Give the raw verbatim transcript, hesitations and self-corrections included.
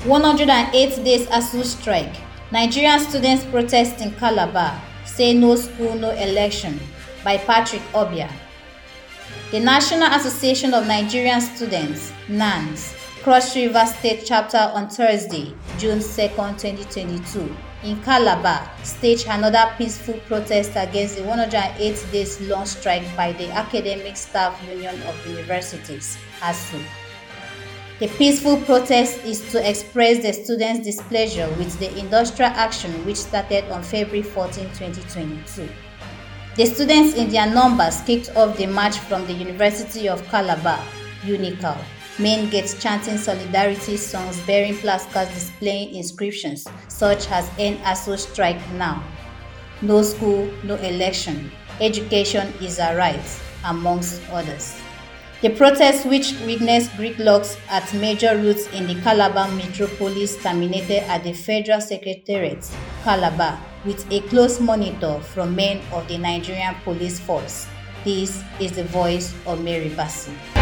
one hundred eight days ASUU strike. Nigerian students protest in Calabar, say no school, no election, by Patrick Obia. The National Association of Nigerian Students, NANS, Cross River State Chapter on Thursday, June second, twenty twenty-two, in Calabar, staged another peaceful protest against the one hundred eight days long strike by the Academic Staff Union of Universities, ASUU. The peaceful protest is to express the students' displeasure with the industrial action which started on February fourteenth, twenty twenty-two. The students in their numbers kicked off the march from the University of Calabar, UNICAL, main gate, chanting solidarity songs, bearing placards displaying inscriptions such as "End ASUU Strike Now," "No School, No Election," "Education is a Right," amongst others. The protest, which witnessed gridlocks at major routes in the Calabar metropolis, terminated at the Federal Secretariat, Calabar, with a close monitor from men of the Nigerian Police Force. This is the voice of Mary Bassey.